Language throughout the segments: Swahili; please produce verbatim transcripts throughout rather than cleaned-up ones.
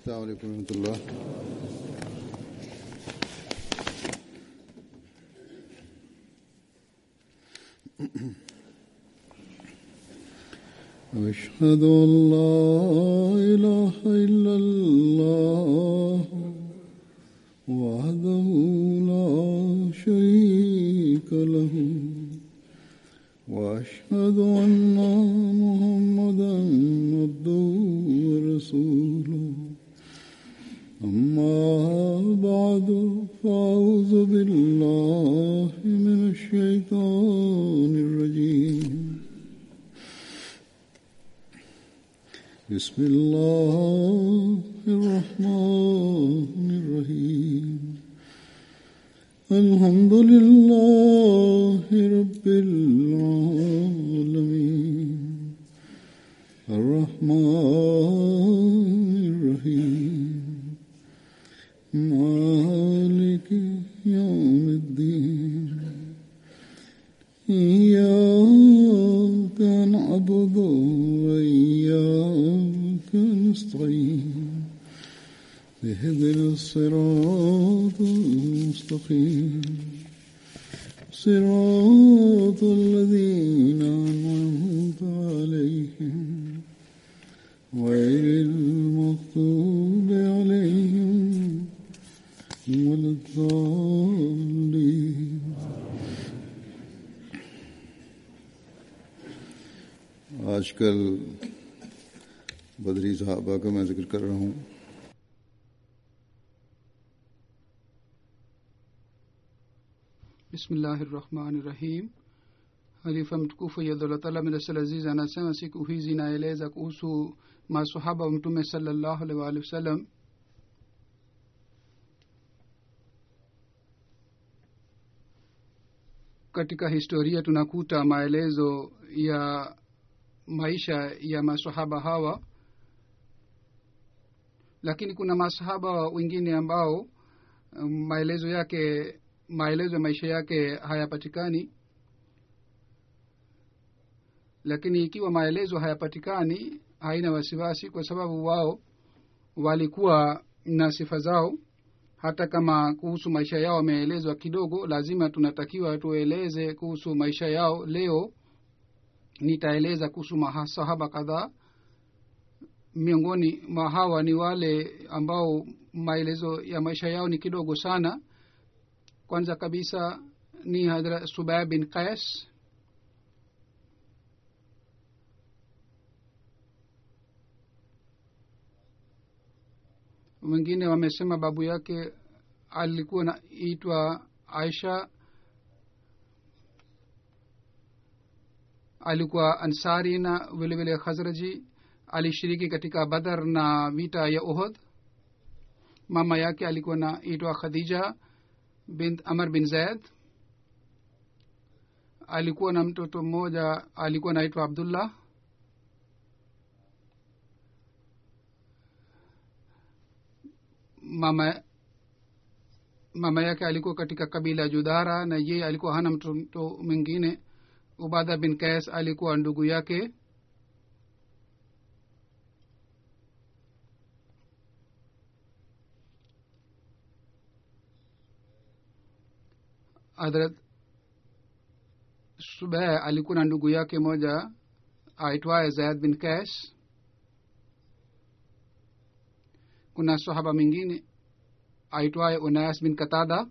السلام عليكم ورحمة الله. أشهد أن لا إله إلا الله وحده لا شريك له وأشهد أن محمدا عبده ورسوله أما بعد فأعوذ بالله من الشيطان الرجيم بسم الله الرحمن الرحيم الحمد لله رب العالمين الرحمن الرحيم مالك يوم الدين إياك نعبد وإياك نستعين اهدنا الصراط المستقيم صراط الذين أنعمت عليهم غير المغضوب عليهم ولا الضالين. आजकल बदरी सहाबा का मैं जिक्र कर रहा हूँ. Bismillahirrahmanirrahim. Halifa mtukufu Yadhullah Ta'ala Mirasal Aziz anasema siku hizi naeleza kuhusu maswahaba wa Mtume sallallahu alaihi wa sallam. Katika historia tunakuta maelezo ya maisha ya maswahaba hawa, lakini kuna maswahaba wengine ambao um, maelezo yake maelezo ya maisha yake hayapatikani. Lakini ikiwa maelezo hayapatikani haina wasiwasi, kwa sababu wao walikuwa na sifa zao. Hata kama kuhusu maisha yao wameelezwa kidogo, lazima tunatakiwa tueleze kuhusu maisha yao. Leo nitaeleza kuhusu masahaba kadhaa. Miongoni mwa hawa ni wale ambao maelezo ya maisha yao ni kidogo sana. Kwanza kabisa ni Hadrat Subay bin Qais. Wengine wamesema babu yake alikuwa anaitwa Aisha. Alikuwa Ansari na vile vile Khazraji. Alishiriki katika Badr na vita ya Uhud. Mama yake alikuwa anaitwa Khadija bint Amr bin Zaid. Alikuwa na mtoto mmoja alikuwa anaitwa Abdullah. Mama mama yake alikuwa katika kabila Judara na yeye alikuwa hana mtoto mwingine. Ubada bin Qais alikuwa ndugu yake. Hadrat Subay alikuwa na ndugu yake moja aitwaye Zaid bin Qais. Kuna sahaba mwingine aitwaye Unais bin Qatada.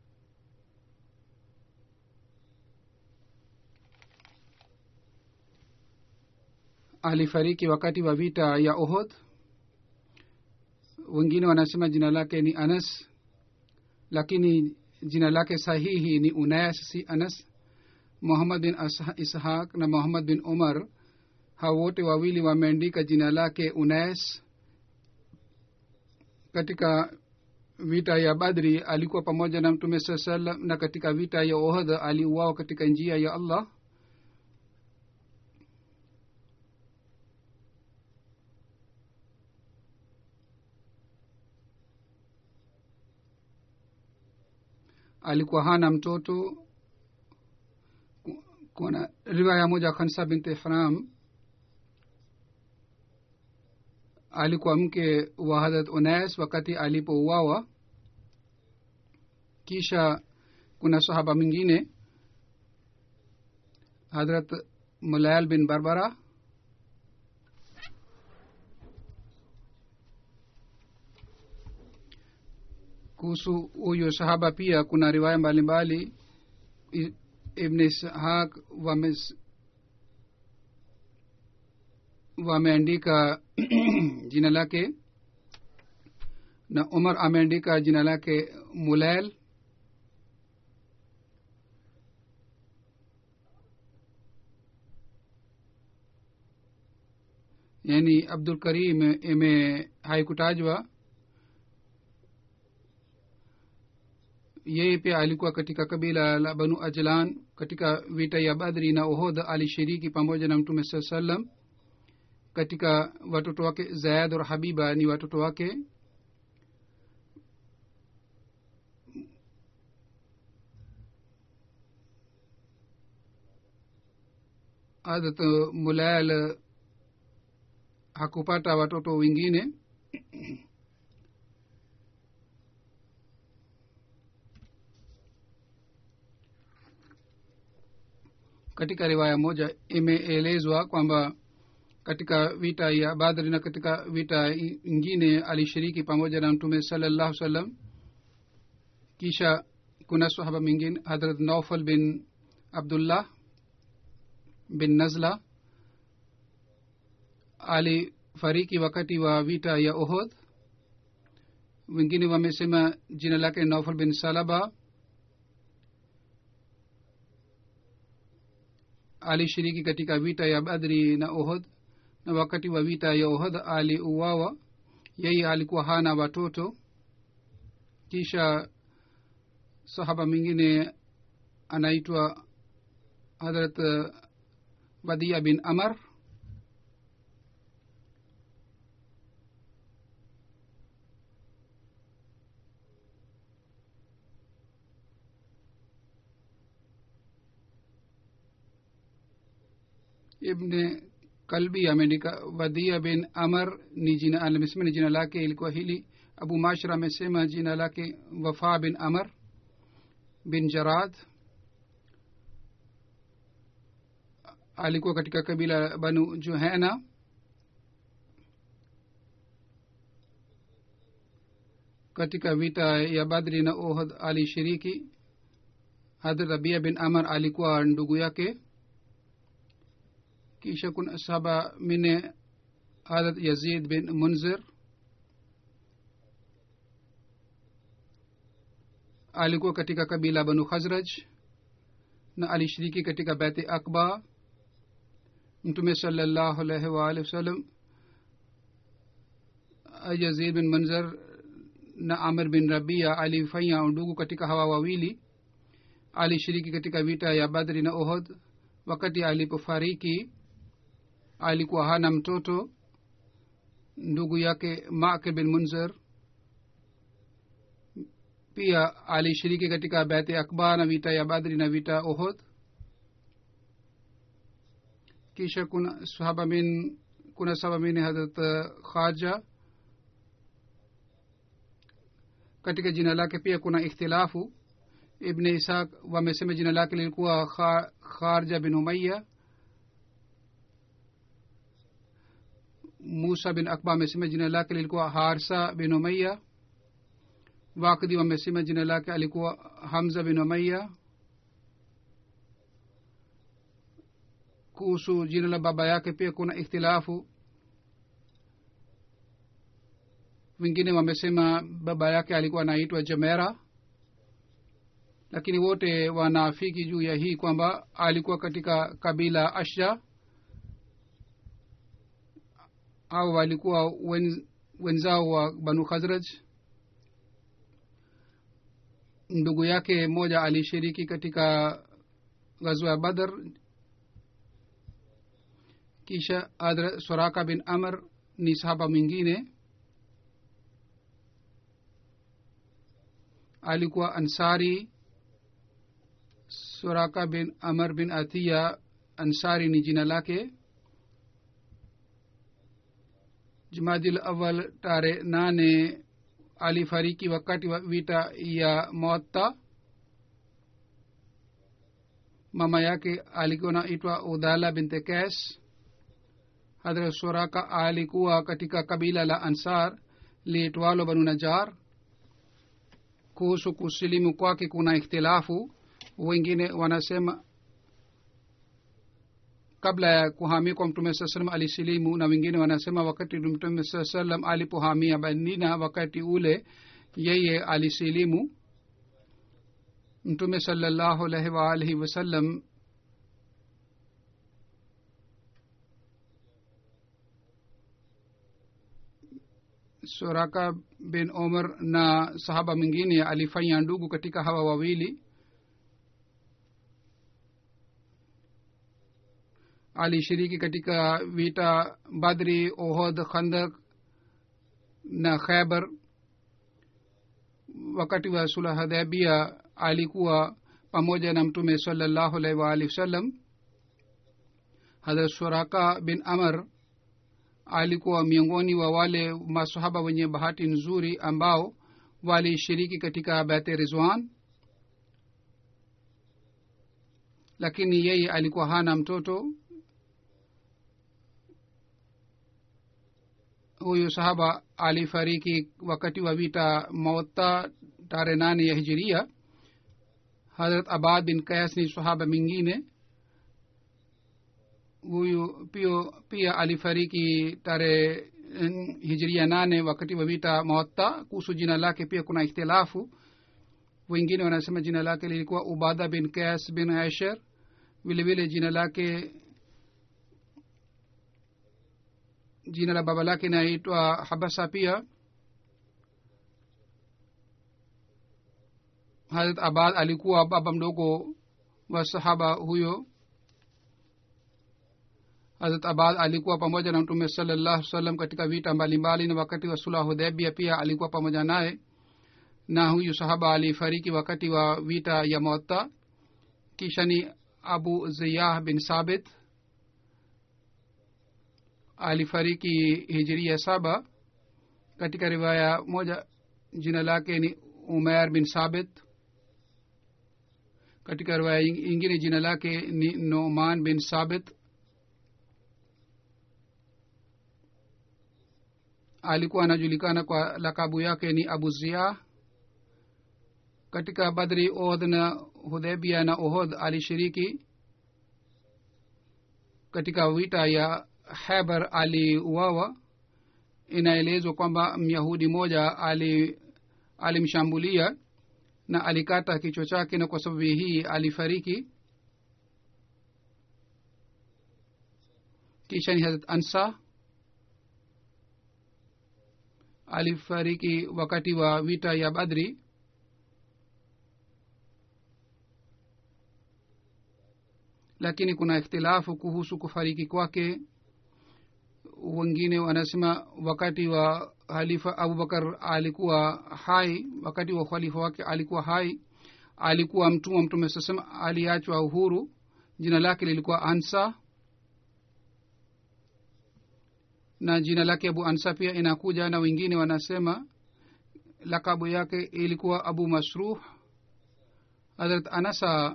Alifariki wakati wa vita ya Uhud. Wengine wanasema jina lake ni Anas, lakini jina lake sahihi ni Unais, si Anas. Muhammad bin Ishaq na Muhammad bin Umar, hao wote wawili wameandika jina lake Unais. Katika vita ya Badri alikuwa pamoja na Mtume sallallahu alaihi wasallam, na katika vita ya Uhud aliuawa katika njia ya Allah. Alikuwa hana mtoto. Kuna riwaya moja Khansa binti Haram alikuwa mke wa hadrat unais wakati alipouawa. kisha kuna sahaba mwingine hadrat mulayal bin barbara. kuhusu huyo sahaba pia kuna riwaya mbalimbali. ibn ishaq wames wameandika jina lake na umar ameandika jina lake mulail. yani abdul karim ime haikutajwa. yeye pia alikuwa katika kabila la banu ajlan. katika vita ya badri na uhud alishiriki pamoja na mtume saa sallam. katika watoto wake zaid na habiba ni watoto wake. hadrat mulail hakupata watoto wengine. katika riwaya moja imeelezwa kwamba katika vita ya badri na katika vita ingine alishiriki pamoja na mtume sallallahu sallam. kisha kuna sahaba mwingine hadrat naufal bin abdullah bin nazla alifariki wakati wa vita ya uhud. wengine wamesema jina lake naufal bin salaba. alishiriki katika vita ya badri na uhud na wakati wa vita ya uhud aliuawa. yeye alikuwa hana watoto. kisha sahaba mwingine anaitwa hadrat wadia bin amar. ibn kalbi ameandika wadia bin amar ni jina alimesema ni jina lake ilikuwa hili. abu mashra amesema jina lake wafa bin amar bin jarad. alikuwa katika kabila banu juhana. katika vita ya badri na uhud alishiriki. hadrat rabia bin amar alikuwa ndugu yake. kisha kuna sahaba mine hadrat yazid bin munzir alikuwa katika kabila banu khazraj na alishiriki katika baithi akba. mtume sallallahu alaihi wa alihi wasallam yazid bin munzir na amr bin rabia alifanya undugu katika hawa wawili. alishiriki katika vita ya badri na uhud. wakati alipofariki alikuwa hana mtoto. ndugu yake makir bin munzir pia alishiriki katika baithi akba na vita ya badri na vita uhud. kisha kuna sahaba min kuna sahaba min hadrat khaja. katika jina lake pia kuna ikhtilafu. ibn ishaq wamesema jina lake lilikuwa kharja bin umayya. musa bin akba amesema jina lake lilikuwa harsa bin umayya. wakdi wamesema jina lake alikuwa hamza bin umayya. kuhusu jina la baba yake pia kuna ikhtilafu. wengine wamesema baba yake alikuwa anaitwa jamera, lakini wote wanaafiki juu ya hii kwamba alikuwa katika kabila ashja au walikuwa wen, wenzao wa banu khazraj. ndugu yake mmoja alishiriki katika ghazwa ya badr. kisha adra suraka bin amr ni sahaba mwingine alikuwa ansari. suraka bin amr bin atiya ansari ni jina lake. Jumadil Awal tarehe nane alifariki wakati wa vita ya Muatta. mama yake alikuwa naitwa Udala bint Qais. Hadrat Suraka alikuwa katika kabila la Ansar liitwalo Banu Najjar. Kuhusu kusilimu kwake kuna ikhtilafu. Wengine wanasema kabla ya kuhamia kwa Mtume sallallahu alayhi wasallam alisilimu, na wengine wanasema wakati Mtume sallallahu alayhi wasallam alipohamia Madina wakati ule yeye alisilimu. Mtume sallallahu alayhi wa alihi wasallam Suraka bin Umar na sahaba mwingine alifanya ndugu katika hawa wawili. Alishiriki katika vita Badri, Uhud, Khandak na Khaybar. Wakati wa sulh Hudaybiyah alikuwa pamoja na Mtume sallallahu alaihi wa alihi wasallam. Hadrat Suraka bin Amr alikuwa miongoni wa wale masahaba wenye bahati nzuri ambao walishiriki katika Bai'at Ridwan, lakini yeye alikuwa hana mtoto. Huyu sahaba alifariki wakati wa vita Muatta tarehe nane ya Hijiria. Hazrat Abad bin Qais ni sahaba mwingine. Huyu pia, pia alifariki tarehe Hijiria nane wakati wa vita Muatta. Kuhusu jina lake pia kuna ikhtilafu. Wengine wanasema jina lake lilikuwa Ubada bin Qais bin Aishar. Vile vile jina lake jina la baba lake naitwa Habasa pia. Hazrat Abad alikuwa baba mdogo wa sahaba huyo. Hazrat Abad alikuwa pamoja na Mtume sallallahu alaihi wasallam katika vita mbalimbali, na wakati wa sulh Hudaybiyah pia alikuwa pamoja naye. Na huyu sahaba alifariki wakati wa vita ya Muatta. Kisha ni Abu Ziyah bin Sabit alifariki Hijiria saba. Katika riwaya moja jina lake ni Umair bin Sabit. Katika riwaya ingine jina lake ni Nu'man bin Sabit. Alikuwa anajulikana kwa lakabu yake ni Abu Ziyah. Katika Badri, Uhud na Hudaybiyah na Uhud alishiriki. Katika vita ya Khaybar aliuawa. Inaelezwa kwamba Myahudi moja ali alimshambulia na alikata kichwa chake, na kwa sababu hii alifariki. Kisha ni Hazrat Ansa alifariki wakati wa vita ya Badri. Lakini kuna ikhtilafu kuhusu kufariki kwake. Wengine wanasema wakati wa Khalifa Abu Bakar alikuwa hai. Wakati wa khalifa wake alikuwa hai. Alikuwa mtumwa Mtume sasema, aliachwa uhuru. Jina lake lilikuwa Ansa, na jina lake Abu Ansa pia inakuja. Na wengine wanasema lakabu yake ilikuwa Abu Masruh. Hazrat Anasa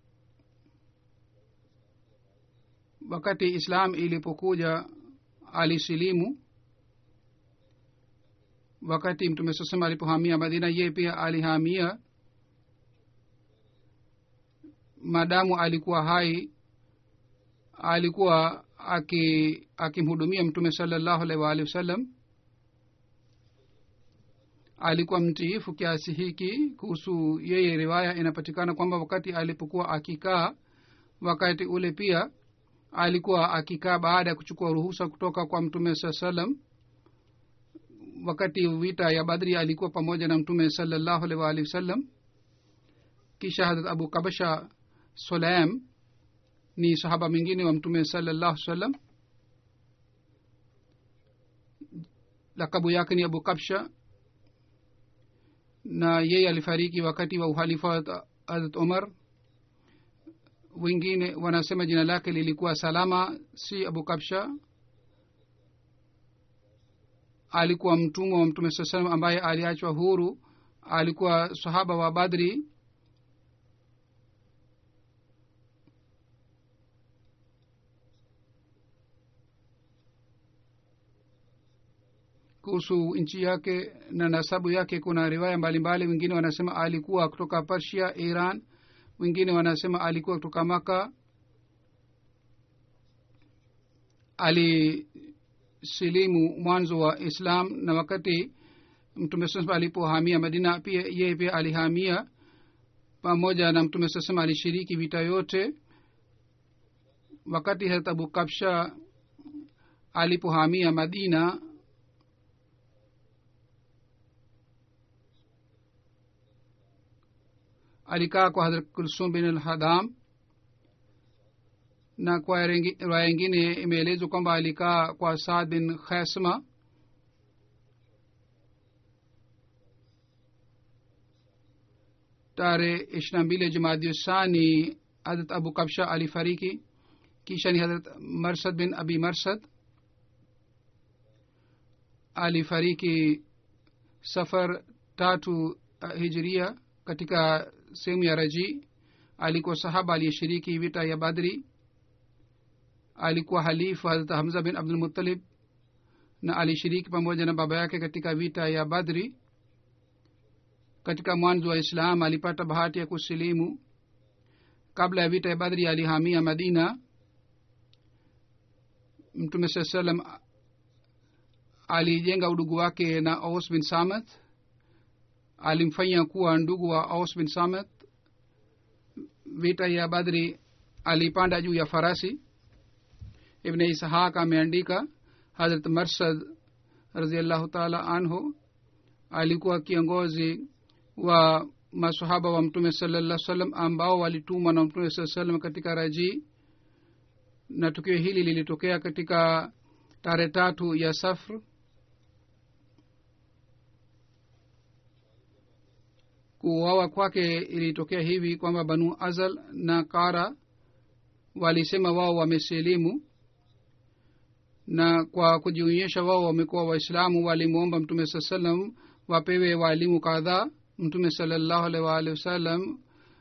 wakati Islam ilipokuja alisilimu. Wakati Mtume sasema alipohamia Madina, yeye pia alihamia. Madamu alikuwa hai, alikuwa aki akimhudumia Mtume sallallahu alaihi wa alihi wasallam. Alikuwa mtiifu kiasi hiki. Kuhusu yeye riwaya inapatikana kwamba wakati alipokuwa akikaa, wakati ule pia alikuwa akikaa baada ya kuchukua ruhusa kutoka kwa Mtume sallallahu alaihi wasallam. Wakati vita ya Badri alikuwa pamoja na Mtume sallallahu alaihi wa alihi wasallam. Kisha Hazrat Abu Kabsha Sulaim ni sahaba mwingine wa Mtume sallallahu alaihi wasallam. Lakabu yake ni Abu Kabsha, na yeye alifariki wakati wa uhalifa wa Hazrat Umar. Wengine wanasema jina lake lilikuwa Salama, si Abu Kabsha. alikuwa mtumwa wa mtume sallallahu alayhi wasallam ambaye aliachwa huru. Alikuwa sahaba wa Badri. Kuhusu nchi yake na nasabu yake kuna riwaya mbalimbali. Wengine wanasema alikuwa kutoka Persia, Iran. Wengine wanasema alikuwa kutoka Maka. Alisilimu mwanzo wa Islam, na wakati mtume sallallahu alipohamia Madina pia yeye pia alihamia pamoja na mtume sallallahu. Alishiriki vita yote. Wakati Hazrat Abu Kabsha alipohamia Madina, alikaa kwa Hazrat Kulsum bin al-Hadam, na kwa riwaya nyingine imeelezwa kwamba alikaa kwa Saad bin Khasma. tarehe ishirini na mbili Jamadi Thani Hazrat Abu Kabsha alifariki. Kisha ni Hazrat Marsad bin Abi Marsad alifariki Safar tatu Hijria katika sehemu ya Raji. Alikuwa sahaba aliyeshiriki vita ya Badri. Alikuwa halifu Hazrat Hamza bin Abdul Muttalib, na alishiriki pamoja na baba yake katika vita ya Badri. Katika mwanzo wa Islam alipata bahati ya kusilimu. Kabla ya vita ya Badri alihamia Madina. Mtume sallallahu alayhi wasallam alijenga udugu wake na Aus bin Samit. Alimfanya kuwa ndugu wa Aus bin Samit. Vita ya Badri alipanda juu ya farasi. Ibn Ishaq ameandika Hazrat Marsad radhiyallahu ta'ala anhu alikuwa kiongozi wa masahaba wa mtume sallallahu alaihi wasallam ambao walitumwa na mtume sallallahu alaihi wasallam katika Raji, na tukio hili lilitokea katika tarehe tatu ya Safar. Kuuawa kwake ilitokea hivi kwamba Banu Azal na Kara walisema wao wamesilimu, na kwa kujionyesha wao wamekuwa Waislamu walimuomba mtume sallallahu alaihi wasallam wapewe walimu kadhaa. Mtume sallallahu alaihi wasallam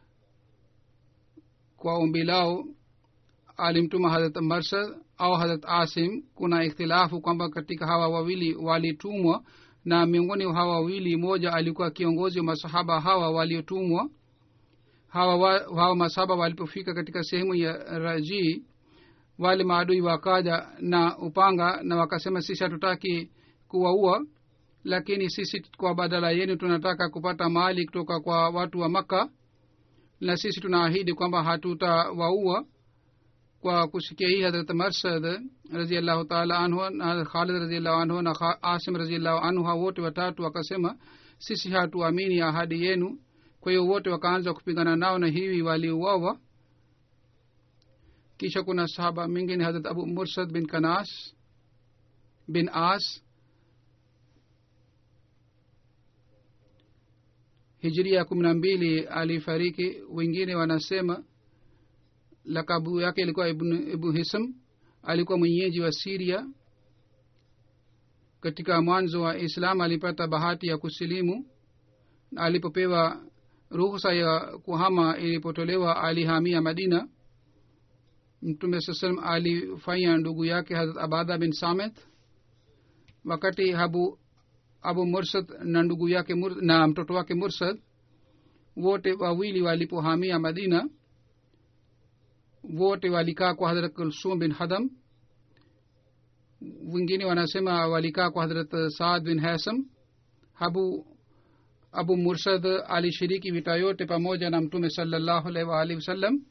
kwa ombi lao alimtuma Hazrat Marsad au Hazrat Asim. Kuna ikhtilafu kwamba katika hawa wawili walitumwa, na miongoni hawa wawili moja alikuwa kiongozi wa masahaba hawa waliotumwa. Hawa wa, hawa masahaba walipofika katika sehemu ya Raji, wale maadui wakaja na upanga na wakasema, sisi hatutaki kuwaua, lakini sisi kwa badala yenu tunataka kupata mali kutoka kwa watu wa Makka, na sisi tunaahidi kwamba hatutawaua. Kwa kusikia hii Hazrat Marsad radhiyallahu ta'ala anhu na Khalid radhiyallahu anhu na Asim radhiyallahu anhu wote watatu wakasema, sisi hatuamini ahadi yenu. Kwa hiyo wote wakaanza kupigana nao na hivi waliuawa. Kisha kuna sahaba mwingine Hazrat Abu Mursad bin Kanas bin As, Hijria kumi na mbili alifariki. Wengine wanasema lakabu yake ilikuwa Ibn Ibn Hisam. Alikuwa mwenyeji wa Syria. Katika mwanzo wa Islam alipata bahati ya kusilimu. Alipopewa ruhusa ya kuhama ilipotolewa, alihamia Madina. Mtume sallallahu alayhi wasallam alifanya ndugu yake Hazrat Abada bin Samit. Wakati Abu Abu Mursad na ndugu yake Mur, na mtoto wake Mursad wote wawili walipohamia Madina, wote walikaa kwa Hazrat Kulsum bin Hadam. Wengine wanasema walikaa kwa Hazrat Saad bin Hasam. Abu Abu Mursad alishiriki vita yote pamoja na Mtume sallallahu alaihi wasallam.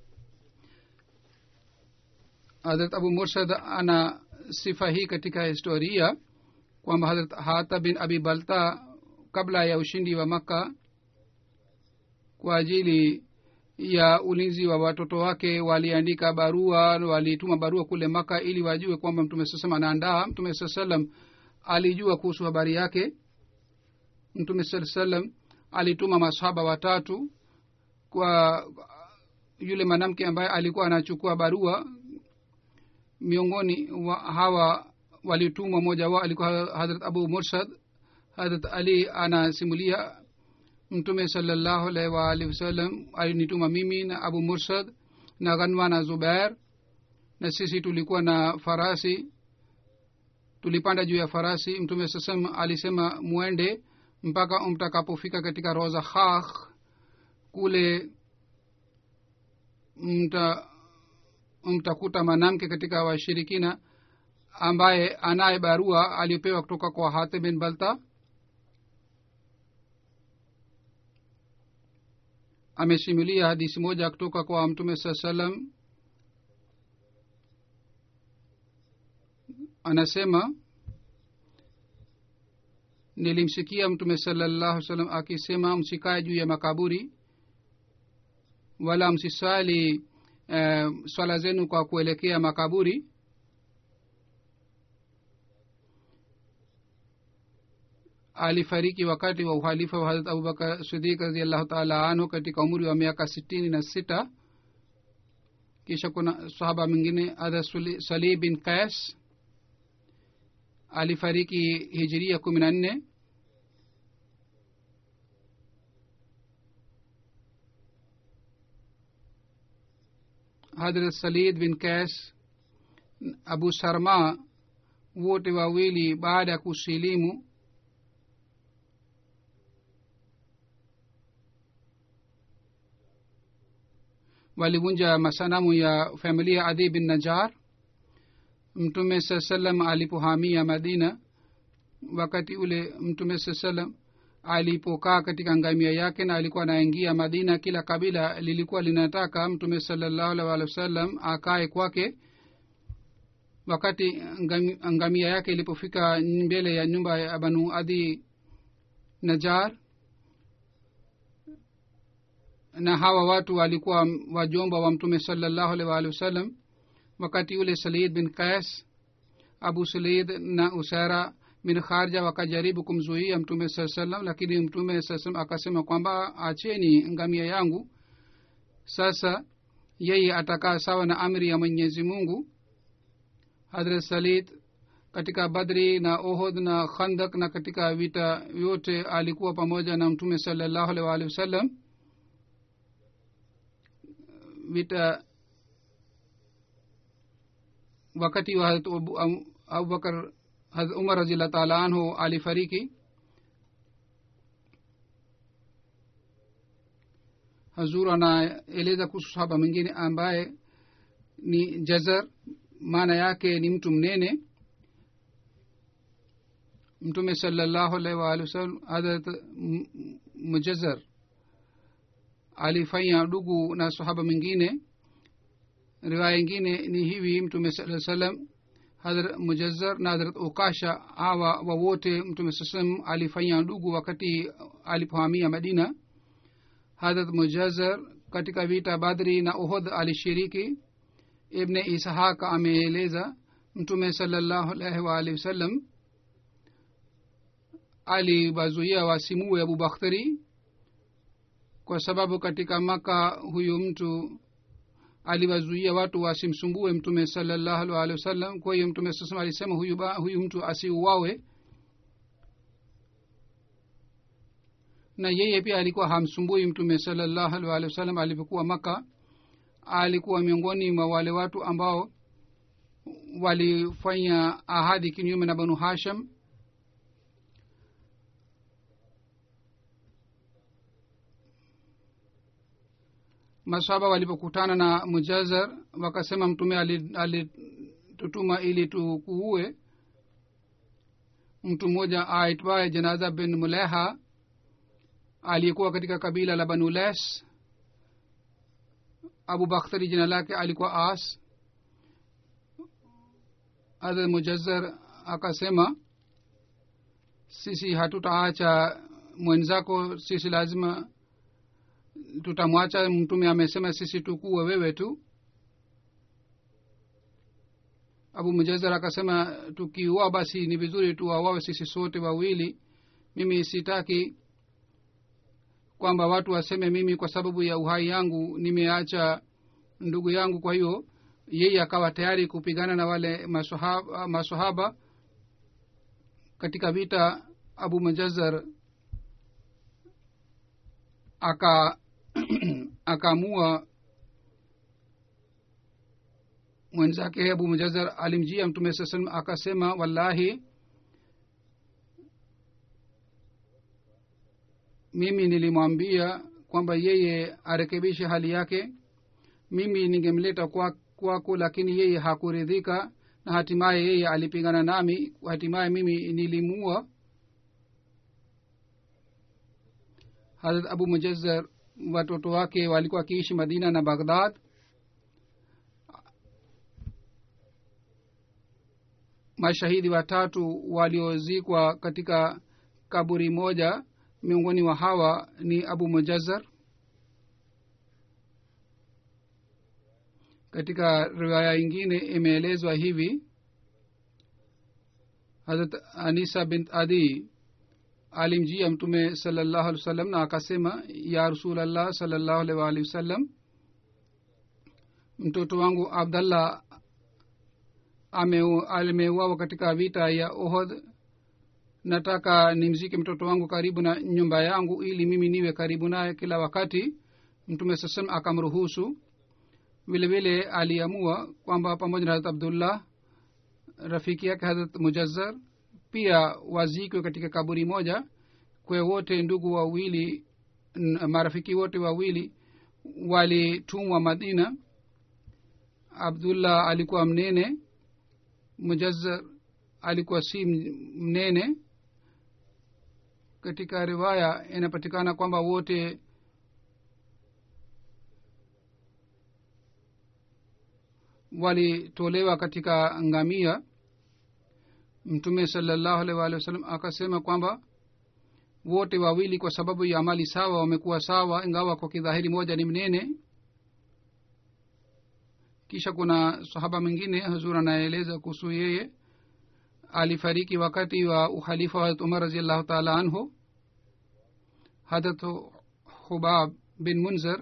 Hazrat Abu Mursad ana sifa hii katika historia kwamba Hazrat Hatab bin Abi Balta kabla ya ushindi wa Makka, kwa ajili ya ulinzi wa watoto wake, waliandika barua, walituma barua kule Makka ili wajue kwamba Mtume sallallahu alaihi wasallam anaandaa. Mtume sallallahu alaihi wasallam alijua kuhusu habari yake. Mtume sallallahu alaihi wasallam alituma masahaba watatu kwa yule mwanamke ambaye alikuwa anachukua barua. Miongoni wa hawa walitumwa, mmoja wao alikuwa Hazrat Abu Murshad. Hazrat Ali anasimulia mtume sallallahu alaihi wa alihi wasallam alinituma mimi na Abu Murshad na Ghanwa na Zubair, na sisi tulikuwa na farasi. Tulipanda juu ya farasi. Mtume sasam alisema muende mpaka mtakapofika katika Roza Khakh. Kule mta mtakuta mwanamke katika washirikina ambaye anaye barua aliyopewa kutoka kwa Hatib bin Balta. Amesimulia hadithi moja kutoka kwa mtume sallallahu alaihi wasallam. Anasema nilimsikia mtume sallallahu alaihi wasallam akisema, msikae juu ya makaburi wala msisali eh, swala zenu kwa kuelekea makaburi. Alifariki wakati wa uhalifa wa Hazrat Abubakar Siddiq radhiyallahu ta'ala anhu katika umri wa miaka sitini na sita. Kisha kuna sahaba mwingine Hazrat Salih bin Qais alifariki hijiria kumi na nne. Hazrat Salih bin Qais, Abu Sarma, wote wawili baada ya kusilimu walivunja masanamu ya familia Adi bin Najjar. Mtume sallam alipohamia Madina, wakati ule mtume sallam alipokaa katika ngamia yake na alikuwa anaingia Madina, kila kabila lilikuwa linataka mtume sallallahu alaihi wasallam akae kwake. Wakati ngamia yake ilipofika mbele ya nyumba ya Banu Adi Najjar, na hawa watu walikuwa wajomba wa mtume sallallahu alaihi wasallam, wakati ule Salid bin Qais, Abu Salid na Usaira bin Kharja wakajaribu kumzuia mtume sallallahu alaihi wasallam, lakini mtume sallallahu alaihi wasallam akasema kwamba acheni ngamia yangu, sasa yeye atakaa sawa na amri ya Mwenyezi Mungu. Hazrat Salid katika Badri na Uhud na Khandak na katika vita vyote alikuwa pamoja na mtume sallallahu alaihi wasallam. Vita wakati wa Abu Bakar, Hazrat Umar radhiyallahu ta'ala anhu alifariki. Hazur anaeleza kuhusu sahaba mwingine ambaye ni Jazar, maana yake ni mtu mnene. Mtume sallallahu alaihi wa sallam Hazrat Mujazzar alifanya ndugu na sahaba mwingine. Riwaya nyingine ni hivi, mtume sallallahu alaihi wasallam Hazrat Mujazzar na Hazrat Ukasha, hawa wote mtume sallallahu alaihi wasallam alifanya ndugu wakati alipohamia Madina. Hazrat Mujazzar katika vita Badri na Uhud alishiriki. Ibn Ishaq ameeleza mtume sallallahu alaihi wa alihi wasallam aliwazuia wasimue Abu Bakhtari, kwa sababu katika Maka huyu mtu aliwazuia watu wasimsumbue mtume sallallahu alaihi wasallam. Kwa hiyo mtume sasa alisema huyu ba, huyu mtu asiuawe, na yeye pia alikuwa hamsumbui mtume sallallahu alaihi wasallam. Alipokuwa Maka alikuwa miongoni mwa wale watu ambao walifanya ahadi kinyume na Banu Hashim. Masahaba walipokutana na Mujazzar wakasema mtume alitutuma ili tukuue. Mtu mmoja aitwaye Janaza bin Muleha aliyekuwa katika kabila la Banu Les, Abu Bakhtari jina lake alikuwa As. Hazrat Mujazzar akasema, sisi hatutaacha mwenzako, sisi lazima tutamwacha. Mtume amesema sisi tukuwe wewe tu. Abu Mujazzar akasema, tukiua basi ni vizuri tuwawe sisi sote wawili. Mimi sitaki kwamba watu waseme mimi kwa sababu ya uhai yangu nimeacha ndugu yangu. Kwa hiyo yeye akawa tayari kupigana na wale maswahaba, maswahaba katika vita Abu Mujazzar aka akaamua mwenzake. Abu Mujazzar alimjia Mtume sallallahu alayhi wasallam akasema, wallahi mimi nilimwambia kwamba yeye arekebishe hali yake, mimi ningemleta kwa kwako, lakini yeye hakuridhika na hatimaye yeye alipigana nami, hatimaye mimi nilimuua. Hazrat Abu Mujazzar watoto wake walikuwa kiishi Madina na Baghdad. Mashahidi watatu waliozikwa katika kaburi moja, miongoni wa hawa ni Abu Mujazzar. Katika riwaya nyingine imeelezwa hivi, Hazrat Anisa bint Adi alimjia Mtume sallallahu alaihi wasallam na akasema, ya Rasulullah sallallahu alaihi wasallam, mtoto wangu Abdallah ameuawa katika vita ya Uhud. Nataka nimzike mtoto wangu karibu na nyumba yangu ili mimi niwe karibu naye kila wakati. Mtume sasam akamruhusu. Vile vile aliamua kwamba pamoja na Hazrat Abdullah rafiki yake Hazrat Mujazzar pia wazikwe katika kaburi moja. Kwa wote ndugu wawili, marafiki wote wawili walitumwa Madina. Abdullah alikuwa mnene, Mujazzar alikuwa si mnene. Katika riwaya inapatikana kwamba wote walitolewa katika ngamia. Mtume sallallahu alaihi wasallam akasema kwamba wote wawili kwa sababu ya amali sawa wamekuwa sawa, ingawa kwa kidhahiri moja ni mnene. Kisha kuna sahaba mwingine Hazur anaeleza kuhusu yeye, alifariki wakati wa ukhalifa wa Umar radhiyallahu ta'ala anhu. Hazrat Hubab bin Munzir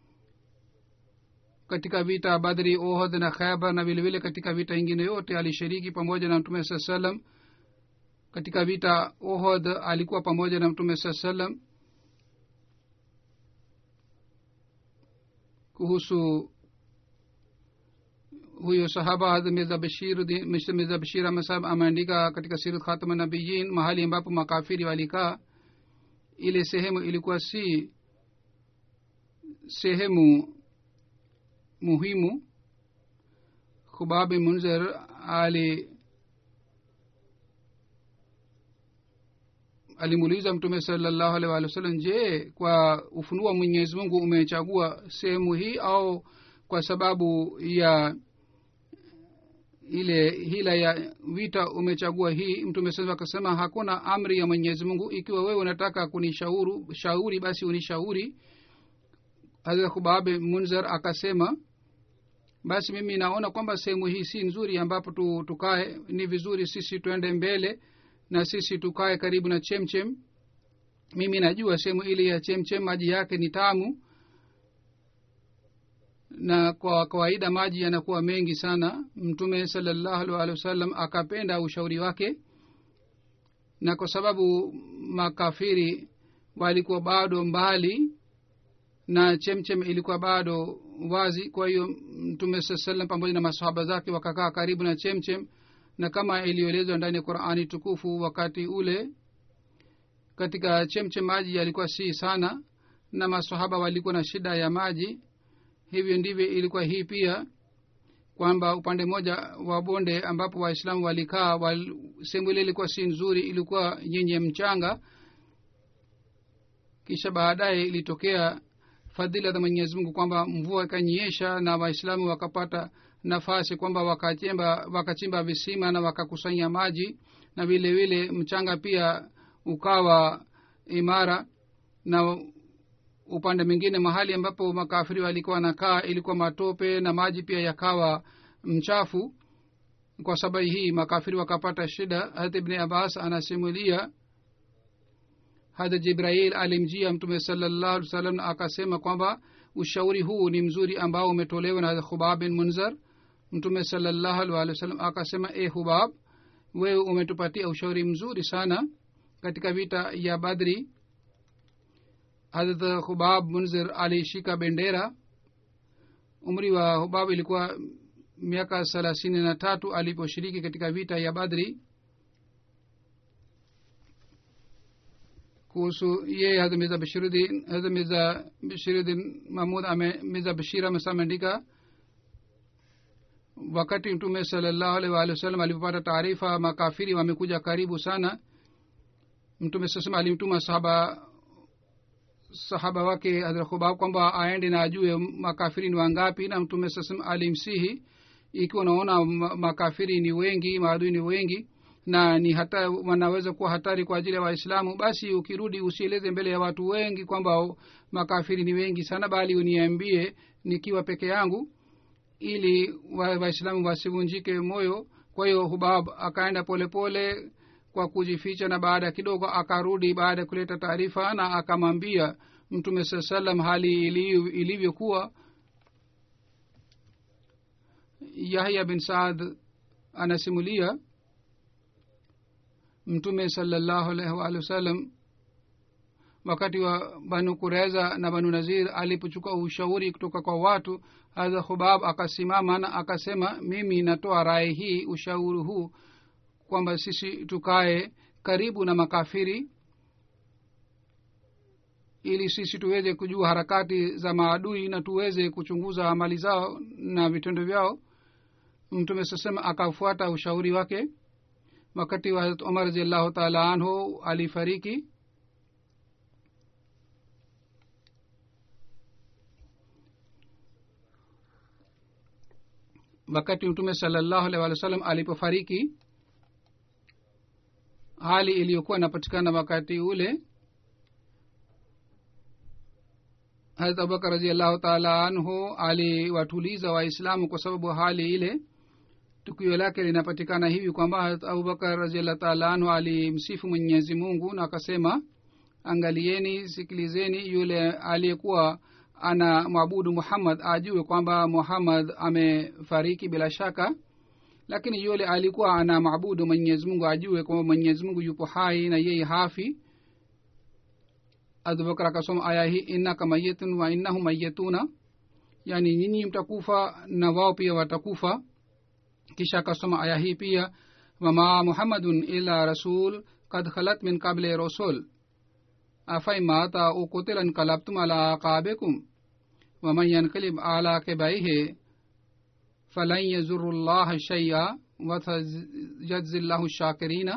katika vita Badri, Uhud na Khaybar na vile vile katika vita nyingine yote alishiriki pamoja na Mtume sallallahu alaihi wasallam. Katika vita Uhud alikuwa pamoja na Mtume sallallahu alaihi wasallam. Kuhusu huyo sahaba Hazrat Mirza Bashir Mirza Bashir Ahmad ameandika katika Sirat Khatam an-Nabiyyin, mahali ambapo makafiri walikaa, ile sehemu ilikuwa si sehemu muhimu. Khubab bin Munzir ali alimuuliza Mtume sallallahu alaihi wasallam, je, kwa ufunuo wa Mwenyezi Mungu umechagua sehemu hii au kwa sababu ya ile hila ya vita umechagua hii? Mtume sallallahu akasema, hakuna amri ya Mwenyezi Mungu, ikiwa wewe unataka kunishauri shauri basi unishauri. Hazrat Khubab bin Munzir akasema, basi mimi naona kwamba sehemu hii si nzuri ambapo tu, tukae. Ni vizuri sisi tuende mbele na sisi tukae karibu na chemchem. Mimi najua sehemu ile ya chemchem maji yake ni tamu, na kwa kawaida maji yanakuwa mengi sana. Mtume sallallahu alaihi wasallam akapenda ushauri wake, na kwa sababu makafiri walikuwa bado mbali na chemchem ilikuwa bado wazi, kwa hiyo Mtume sallallahu alaihi wasallam pamoja na masahaba zake wakakaa karibu na chemchem. Na kama ilielezwa ndani ya Qur'ani tukufu, wakati ule katika chemchem maji yalikuwa si sana na masahaba walikuwa na shida ya maji. Hivyo ndivyo ilikuwa hii pia, kwamba upande mmoja wa bonde ambapo Waislamu walikaa wal, sehemu ile ilikuwa si nzuri, ilikuwa yenye mchanga. Kisha baadaye ilitokea fadhila za Mwenyezi Mungu kwamba mvua ikanyesha na Waislamu wakapata nafasi kwamba wakachimba wakachimba visima na wakakusanya maji, na vile vile mchanga pia ukawa imara. Na upande mwingine mahali ambapo makafiri walikuwa nakaa ilikuwa matope na maji pia yakawa mchafu. Kwa sababu hii makafiri wakapata shida. Hazrat Ibn Abbas anasimulia, Hazrat Jibril alimjia Mtume sallallahu alaihi wasallam akasema kwamba ushauri huu ni mzuri ambao umetolewa na Khubab bin Munzir. Mtume sallallahu alaihi wasallam akasema, e Hubab, wewe umetupatia ushauri mzuri sana katika vita ya Badri. Hazrat Khubab Munzir alishika bendera. Umri wa Khubab ilikuwa miaka thelathini na tatu aliposhiriki katika vita ya Badri. kuhusu yeye Hazrat Mirza Bashiruddin Hazrat Mirza Bashiruddin Mahmud ame Mirza Bashir ameandika, wakati Mtume sallallahu alaihi wasallam alipopata taarifa makafiri wamekuja karibu sana, Mtume sasa alimtuma sahaba sahaba wake Hazrat Khubab kwamba aende na ajue makafiri ni wangapi. Na Mtume sasa alimsihi, ikiwa unaona makafiri ni wengi, maadui ni wengi na ni hata wanaweza kuwa hatari kwa ajili ya Waislamu, basi ukirudi usieleze mbele ya watu wengi kwamba makafiri ni wengi sana, bali uniambie nikiwa peke yangu ili Waislamu wasivunjike moyo. Kwa hiyo Khubab akaenda polepole kwa kujificha, na baada kidogo akarudi baada ya kuleta taarifa, na akamwambia Mtume sallam hali ilivyokuwa. Yahya bin Saad anasimulia, Mtume sallallahu alaihi wasallam wakati wa Banu Qurayza na Banu Nazir alipochukua ushauri kutoka kwa watu, Hazrat Khubab akasimama na akasema, mimi natoa rai hii, ushauri huu kwamba sisi tukae karibu na makafiri ili sisi tuweze kujua harakati za maadui na tuweze kuchunguza amali zao na vitendo vyao. Mtume sasema akafuata ushauri wake. Wakati wa Hazrat Umar radhiyallahu ta'ala anhu alifariki, wakati Mtume sallallahu alaihi wasallam alipofariki, hali iliyokuwa inapatikana wakati ule, Hazrat Abubakar radhiyallahu ta'ala anhu aliwatuliza Waislamu kwa sababu hali ile. Tukio lake linapatikana hivi kwamba Hazrat Abubakar radhiyallahu ta'ala anhu alimsifu Mwenyezi Mungu na akasema, angalieni, sikilizeni, yule aliyekuwa ana maabudu Muhammad ajue kwamba Muhammad amefariki bila shaka, lakini yule alikuwa ana maabudu Mwenyezi Mungu ajue kwamba Mwenyezi Mungu yupo hai na yeye hafi. Abubakar akasoma aya hii, innaka mayyitun wa innahum mayyituna, yani nyinyi mtakufa na wao pia watakufa. Kisha akasoma aya hii pia, wama Muhammadun illa rasul qad khalat min qabli rusul afay mata uqtila inqalabtum ala aqabikum wa man yanqalib ala aqibaihi falan yazurru Allah shay'a wa sayajzi Allahu shakirina.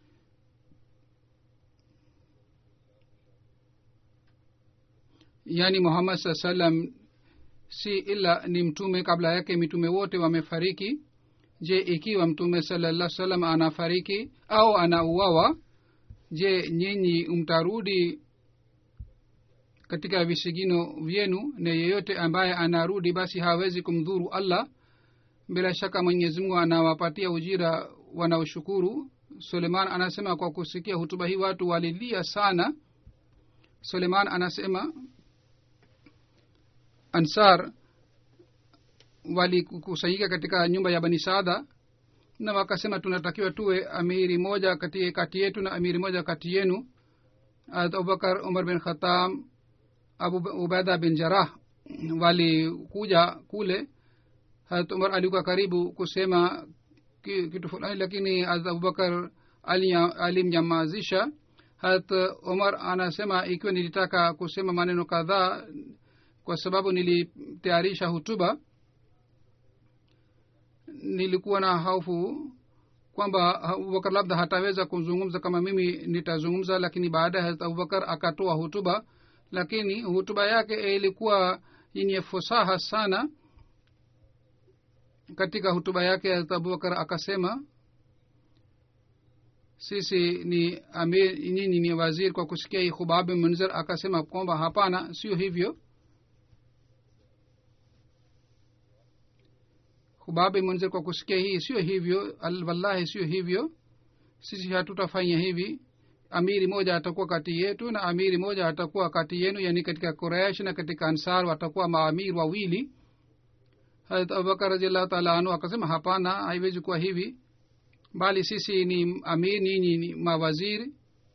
Yani Muhammad sallallahu alaihi wasallam si ila ni mtume, kabla yake mitume wote wamefariki. Je, ikiwa Mtume sallallahu alaihi wasallam anafariki au anauawa, je nyinyi mtarudi katika visigino vyenu? Na yeyote ambaye anarudi basi hawezi kumdhuru Allah. Bila shaka Mwenyezi Mungu anawapatia ujira wanaoshukuru. Suleiman anasema kwa kusikia hutuba hii watu walilia sana. Suleiman anasema Ansar walikusanyika katika nyumba ya Bani Saada na wakasema, tunatakiwa tuwe amiri moja kati kati yetu na amiri moja kati yenu. Abu Bakar, Umar bin Khattab, Abu Ubaida bin Jarrah walikuja kule. Hazrat Umar alikuwa karibu kusema kitu fulani, lakini Abu Bakar alimnyamazisha. Hazrat Umar anasema, ikiwa nilitaka kusema maneno kadhaa kwa sababu nilitayarisha hutuba, nilikuwa na hofu kwamba Abubakar labda hataweza kuzungumza kama mimi nitazungumza, lakini baada ya Abubakar akatoa hutuba, lakini hutuba yake ilikuwa yenye fasaha sana. Katika hutuba yake Abubakar akasema, sisi ni amir, nyinyi ni waziri. Kwa kusikia hii Khubab bin Munzir akasema kwamba hapana, sio hivyo. Khubab bin Munzir kwa kusikia hii, sio hivyo, wallahi sio hivyo, sisi hatutafanya hivi. Amiri moja atakuwa kati yetu na amiri moja atakuwa kati yenu, yani katika Quraysh na katika Ansar watakuwa maamiri wawili. Hazrat Abubakar radhiyallahu ta'ala anhu akasema, hapana, haiwezi kuwa hivi. bali sisi ni amir, nyinyi ni mawaziri.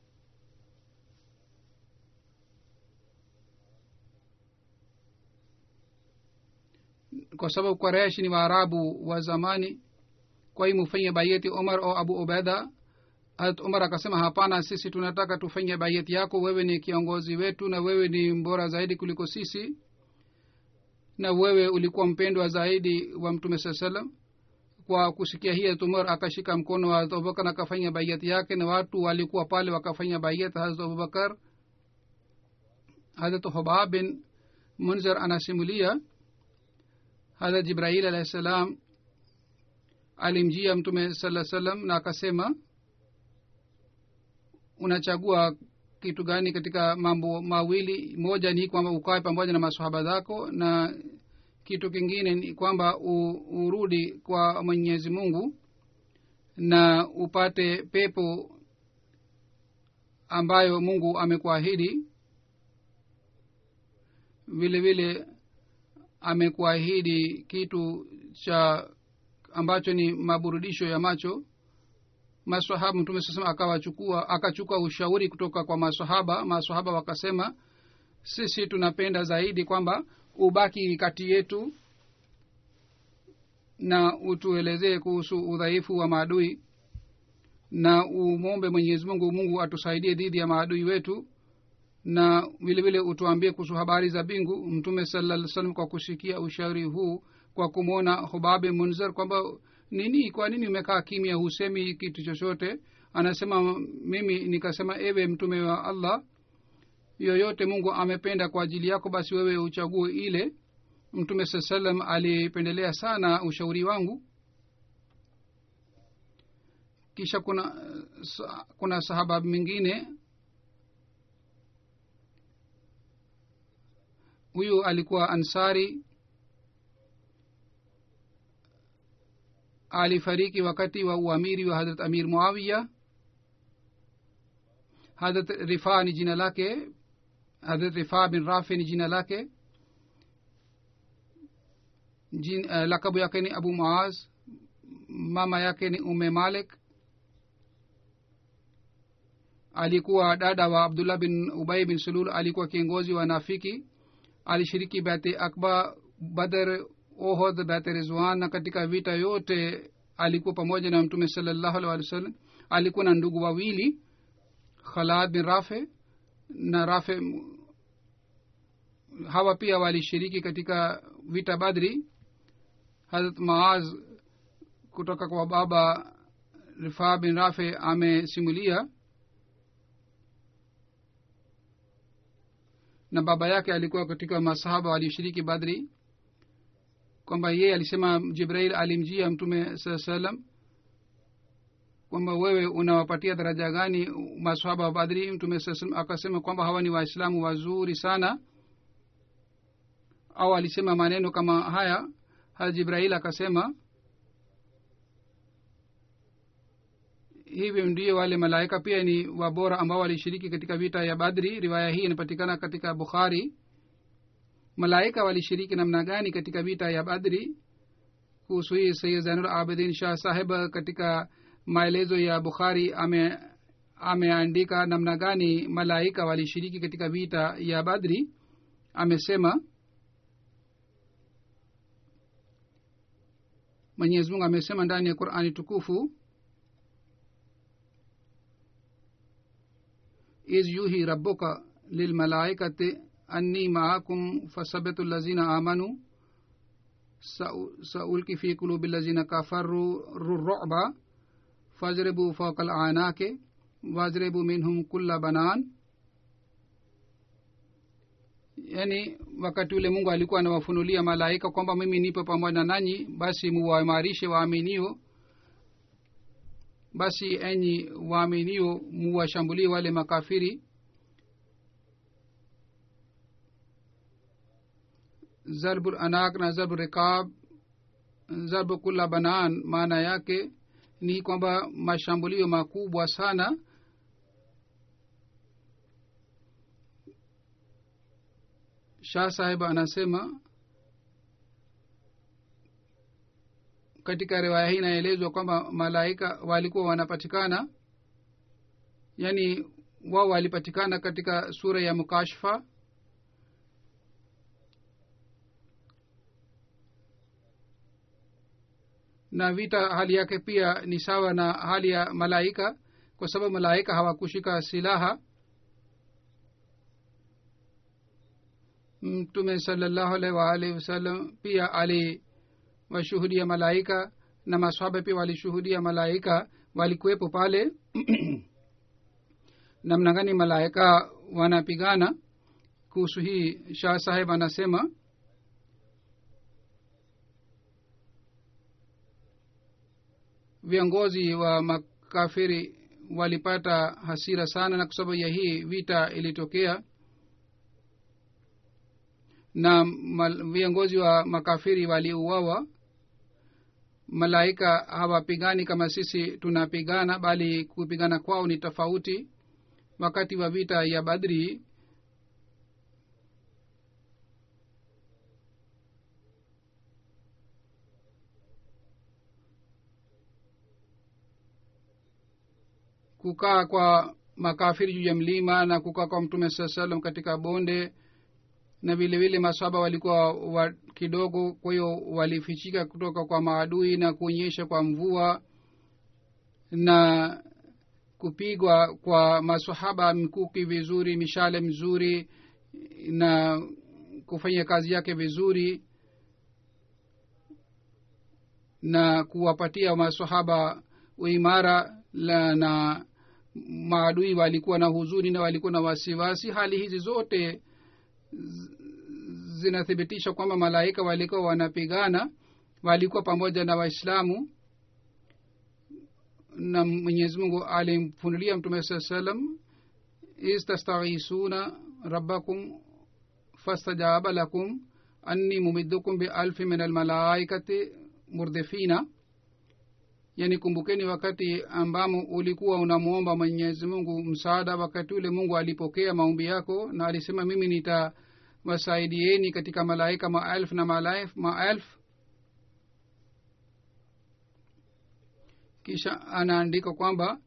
kwa sababu Quraysh ni Waarabu wa zamani, kwa hiyo mfanye bayati Umar au Abu Ubaida. Hazrat Umar akasema hapana, sisi tunataka tufanye bayati yako, wewe ni kiongozi wetu na wewe ni mbora zaidi kuliko sisi, na wewe ulikuwa mpendwa zaidi wa Mtume sallallahu alaihi wasallam. Kwa kusikia hii Umar akashika mkono wa Abu Bakar na akafanya bayati yake, na watu walikuwa pale wakafanya bayati Hazrat Abu Bakar. Hazrat Hubab bin Munzir anasimulia Hazrat Jibril alayhi salam alimjia Mtume sallallahu alaihi wasallam na akasema, unachagua kitu gani katika mambo mawili? Moja ni kwamba ukae pamoja na maswahaba zako, na kitu kingine ni kwamba urudi kwa Mwenyezi Mungu na upate pepo ambayo Mungu amekuahidi. Vile vile amekuahidi kitu cha ambacho ni maburudisho ya macho. Maswahaba Mtume sasa akawachukua akachukua ushauri kutoka kwa maswahaba. Maswahaba wakasema, sisi tunapenda zaidi kwamba ubaki kati yetu na utuelezee kuhusu udhaifu wa maadui, na umombe Mwenyezi Mungu Mungu atusaidie dhidi ya maadui wetu, na vile vile utuambie kuhusu habari za bingu. Mtume sallallahu alaihi wasallam kwa kusikia ushauri huu, kwa kumwona Hubab bin Munzir kwamba nini, kwa nini umekaa kimya, husemi kitu chochote, anasema mimi nikasema, ewe Mtume wa Allah, yoyote Mungu amependa kwa ajili yako basi wewe uchague ile. Mtume sallallahu alaihi wasallam alipendelea sana ushauri wangu. Kisha kuna kuna sahaba mwingine, huyu alikuwa Ansari, alifariki wakati wa uamiri wa Hazrat Amir Muawiya. Hazrat Rifa ni jina lake, Hazrat Rifa bin Rafi ni jina lake. Jin, uh, lakabu yake ni Abu Muaz, mama yake ni Umme Malik. Alikuwa dada wa Abdullah bin Ubay bin Sulul, alikuwa kiongozi wa nafiki. Alishiriki Bai'at Akba, Badr, Uhud, Bai'at Ridwan, na katika vita yote alikuwa pamoja na Mtume sallallahu alaihi wasallam. Alikuwa na ndugu wawili, Khalad bin Rafi na Rafi. Hawa pia walishiriki katika vita Badri. Hazrat Maaz kutoka kwa baba Rifa bin Rafi amesimulia, na baba yake alikuwa katika masahaba walishiriki Badri, kwamba yeye alisema Jibril alimjia Mtume sallallahu alaihi wasallam kwamba wewe unawapatia daraja gani masahaba wa Badri. Mtume sallallahu alaihi wasallam akasema kwamba hawa ni waislamu wazuri sana, au alisema maneno kama haya. Hazrat Jibril akasema, hivi ndio wale malaika pia ni wabora ambao walishiriki katika vita ya Badri. Riwaya hii inapatikana katika Bukhari. Malaika walishiriki namna gani katika vita ya Badri? Kuhusu hii Sayyid Zainul Abidin Shah Sahib katika maelezo ya Bukhari ame ameandika namna gani malaika walishiriki katika vita ya Badri. Amesema Mwenyezi Mungu amesema ndani ya Qur'ani tukufu, iz yuhi rabbuka lil malaikati anni ma'akum fasabitu allazina amanu sa'ulki fi qulubi allazina kafaru ru'ba fajribu fawqa al'anaki wajribu minhum kulla banan. Yani wakati ule Mungu alikuwa anawafunulia malaika kwamba mimi nipo pamoja nanyi, basi muwaimarishe waaminio, basi enyi waaminio muwashambulie wale makafiri. Zarbul anak na zarbul rikab, zarbu kulla banan, maana yake ni kwamba mashambulio makubwa sana. Shah Sahib anasema katika riwaya hii inaelezwa kwamba malaika walikuwa wanapatikana, yani wao walipatikana katika sura ya mukashfa. Na vita hali yake pia ni sawa na hali ya malaika, kwa sababu malaika hawakushika silaha. Mtume sallallahu alaihi wa alihi wasallam pia aliwashuhudia malaika, na maswahaba pia walishuhudia malaika, walikuwepo pale. namna gani malaika wanapigana. Kuhusu hii Shah Saheb anasema viongozi wa makafiri walipata hasira sana, na kwa sababu ya hii vita ilitokea, na viongozi wa makafiri waliuawa. Malaika hawapigani kama sisi tunapigana, bali kupigana kwao ni tofauti. Wakati wa vita ya Badri, kukaa kwa makafiri juu ya mlima na kukaa kwa Mtume saa salam katika bonde, na vile vile maswahaba walikuwa wa kidogo, kwa hiyo walifichika kutoka kwa maadui na kuonyesha kwa mvua na kupigwa kwa maswahaba mkuki vizuri, mishale mzuri, na kufanya kazi yake vizuri na kuwapatia maswahaba uimara la, na maadui walikuwa na huzuni na walikuwa na wasiwasi. Hali hizi zote zinathibitisha kwamba malaika walikuwa wanapigana, walikuwa pamoja na Waislamu, na Mwenyezi Mungu alimfunulia Mtume saa salam, istastaghisuna rabbakum fastajaba lakum anni mumiddukum bi alfi min almalaikati murdifina. Yani kumbukeni wakati ambamo ulikuwa unamuomba Mwenyezi Mungu msaada, wakati ule Mungu alipokea maombi yako na alisema mimi nitawasaidieni katika malaika maelfu na maelfu maelfu. Kisha anaandika kwamba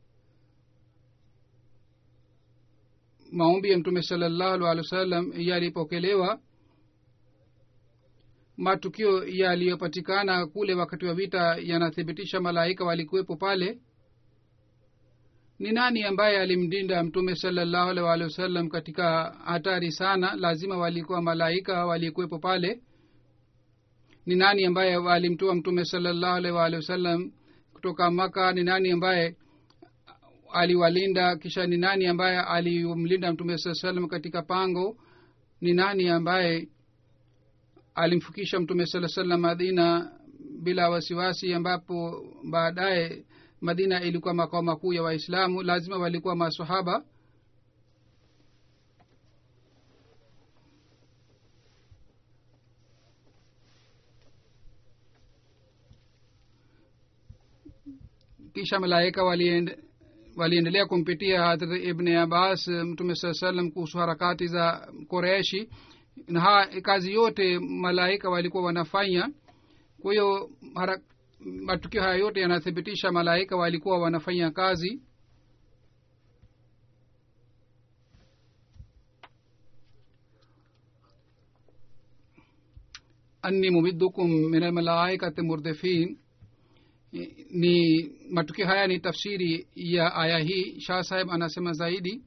maombi ya Mtume sallallahu alaihi wasallam yalipokelewa. Matukio yaliyopatikana kule wakati wa vita yanathibitisha malaika walikuwepo pale. Ni nani ambaye alimdinda Mtume sallallahu alaihi wasallam katika hatari sana? Lazima walikuwa malaika walikuwepo pale. Ni nani ambaye alimtoa Mtume sallallahu alaihi wasallam kutoka Maka? Ni nani ambaye aliwalinda? Kisha ni nani ambaye alimlinda Mtume sallallahu alaihi wasallam katika pango? Ni nani ambaye alimfikisha Mtume sallallahu alaihi wasallam Madina bila wasiwasi, ambapo baadaye Madina ilikuwa makao makuu ya Waislamu? Lazima walikuwa maswahaba. Kisha malaika waliende waliendelea kumpitia Hadhrat Ibn Abbas Mtume saa salam kuhusu harakati za Quraishi, na kazi yote malaika walikuwa wanafanya. Kwa hiyo matukio haya yote yanathibitisha malaika walikuwa wanafanya kazi. anni mumiddukum min almalaikati murdifin, ni matukio haya ni tafsiri ya aya hii. Shah Saheb anasema zaidi,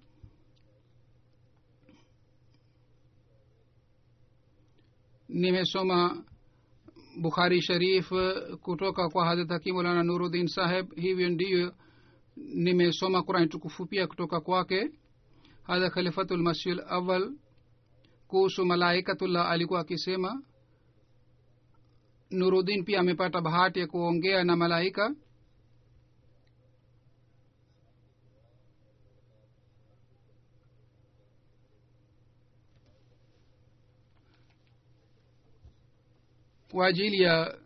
nimesoma Bukhari Sharif kutoka kwa Hazrat Hakim Maulana Nuruddin Saheb, hivyo ndiyo nimesoma Qur'an tukufu pia kutoka kwake. Hadha Khalifatul Masih al-Awwal kuhusu malaikatullah alikuwa akisema, Nuruddin pia amepata bahati ya kuongea na malaika. Kwa ajili ya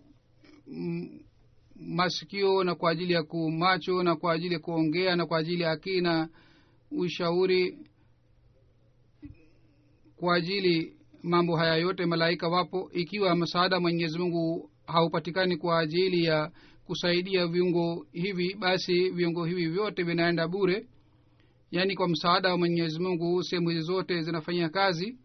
masikio na kwa ajili ya kumacho na kwa ajili ya kuongea na kwa ajili ya akina ushauri, kwa ajili mambo haya yote malaika wapo. Ikiwa msaada Mwenyezi Mungu haupatikani kwa ajili ya kusaidia viungo hivi, basi viungo hivi vyote vinaenda bure. yaani kwa msaada wa Mwenyezi Mungu sehemu hizi zote zinafanya kazi.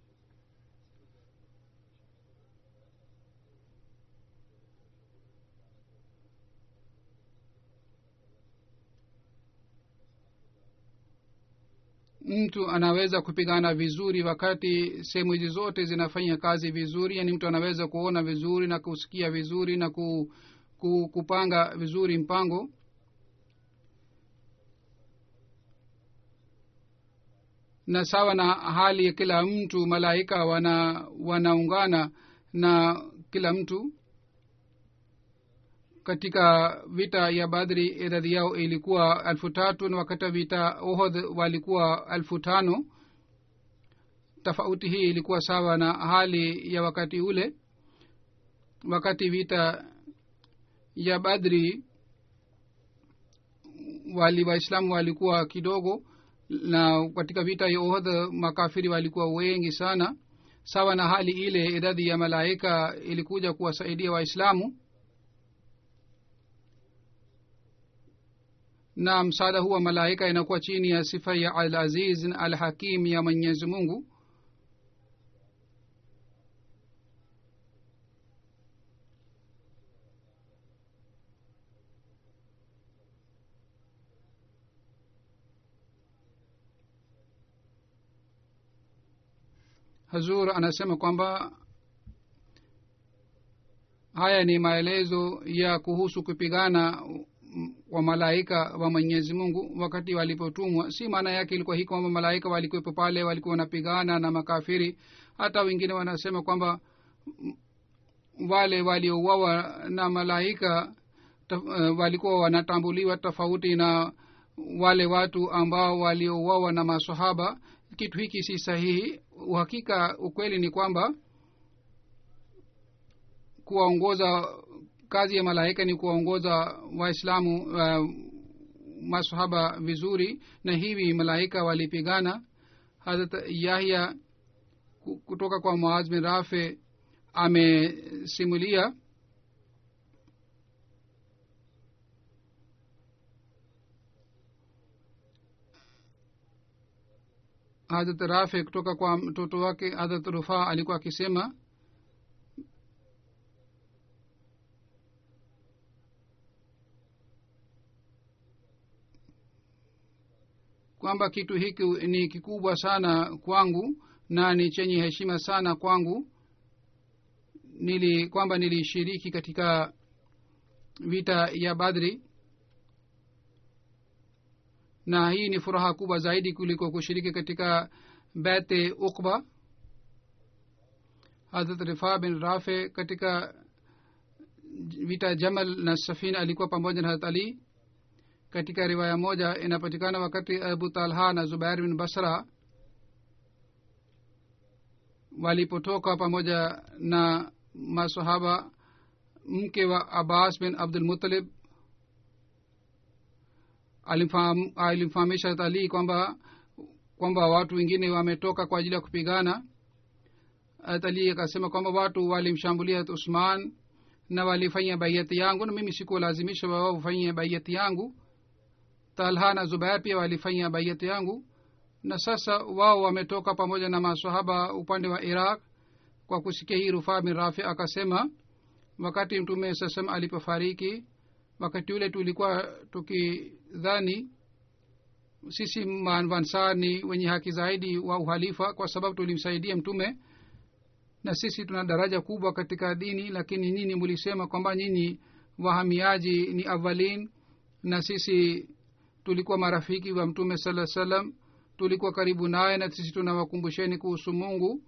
Mtu anaweza kupigana vizuri wakati sehemu hizi zote zinafanya kazi vizuri. yaani mtu anaweza kuona vizuri na kusikia vizuri na ku, ku, kupanga vizuri mpango. Na sawa na hali ya kila mtu, malaika wana wanaungana na kila mtu. Katika vita ya Badri idadi yao ilikuwa elfu tatu na wakati vita Uhud walikuwa elfu tano. Tofauti hii ilikuwa sawa na hali ya wakati ule. Wakati vita ya Badri wali waislamu walikuwa kidogo, na katika vita ya Uhud makafiri walikuwa wengi sana. Sawa na hali ile idadi ya malaika ilikuja kuwasaidia waislamu. na msaada huwa malaika inakuwa chini ya sifa ya al-aziz al-hakim ya Mwenyezi Mungu. Hazur anasema kwamba haya ni maelezo ya kuhusu kupigana wa malaika wa Mwenyezi Mungu wakati walipotumwa. Si maana yake ilikuwa hii kwamba malaika walikuwepo pale walikuwa wanapigana na makafiri. Hata wengine wanasema kwamba wale waliouawa na malaika uh, walikuwa wanatambuliwa tofauti na wale watu ambao waliouawa na maswahaba. Kitu hiki si sahihi. Uhakika ukweli ni kwamba kuwaongoza, kazi ya malaika ni kuwaongoza waislamu uh, maswahaba vizuri, na hivi malaika walipigana. Hazrat Yahya kutoka kwa Muaz bin Rafi amesimulia Hazrat Rafi kutoka kwa mtoto wake Hazrat Rufa alikuwa akisema kwamba kitu hiki ni kikubwa sana kwangu na ni chenye heshima sana kwangu. Nili kwamba nilishiriki katika vita ya Badri, na hii ni furaha kubwa zaidi kuliko kushiriki katika Bait Uqba. Hazrat Rifa bin Rafi katika vita Jamal na Safina alikuwa pamoja na Hazrat Ali. Katika riwaya moja inapatikana wakati Abu Talha na Zubair bin Basra walipotoka pamoja na masahaba, mke wa Abbas bin Abdul Muttalib alimfahamisha Ali kwamba kwamba watu wengine wametoka kwa ajili ya kupigana. Ali akasema kwamba watu walimshambulia Uthman na walifanya bayati yangu, na mimi sikulazimisha wao wafanye bayati yangu. Talha na Zubair pia walifanya bayati yangu, na sasa wao wametoka pamoja na maswahaba upande wa Iraq. Kwa kusikia hii, Rufa bin Rafi akasema wakati Mtume sasam alipofariki, wakati ule tulikuwa tukidhani sisi maanvansani wenye haki zaidi wa uhalifa, kwa sababu tulimsaidia Mtume na sisi tuna daraja kubwa katika dini. Lakini nyinyi mlisema kwamba nyinyi wahamiaji ni awalin, na sisi tulikuwa marafiki wa Mtume sallallahu alaihi wasallam, tulikuwa karibu naye, na sisi tunawakumbusheni kuhusu Mungu.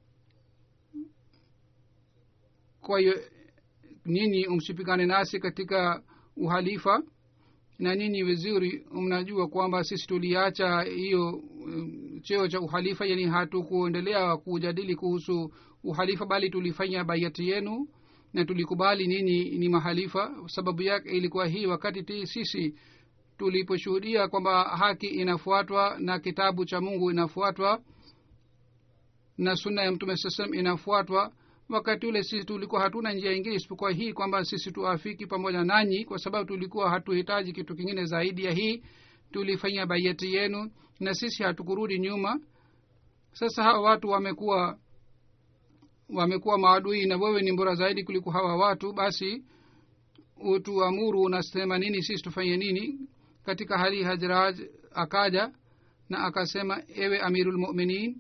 Kwa hiyo nyinyi msipigane nasi katika uhalifa, na nyinyi vizuri mnajua kwamba sisi tuliacha hiyo um, cheo cha uhalifa, yani hatukuendelea kujadili kuhusu uhalifa, bali tulifanya bayati yenu na tulikubali nyinyi ni mahalifa. Sababu yake ilikuwa hii, wakati sisi tuliposhuhudia kwamba haki inafuatwa na kitabu cha Mungu inafuatwa na sunna ya Mtume sallallahu inafuatwa, wakati ule sisi tulikuwa hatuna njia ingine isipokuwa hii kwamba sisi tuafiki pamoja nanyi, kwa sababu tulikuwa hatuhitaji kitu kingine zaidi ya hii. Tulifanya bayati yenu na sisi hatukurudi nyuma. Sasa hawa watu wamekuwa wamekuwa maadui na wewe ni bora zaidi kuliko hawa watu, basi utuamuru unasema nini, sisi tufanye nini? Katika hali Hajraj akaja na akasema, ewe Amirul Mu'minin,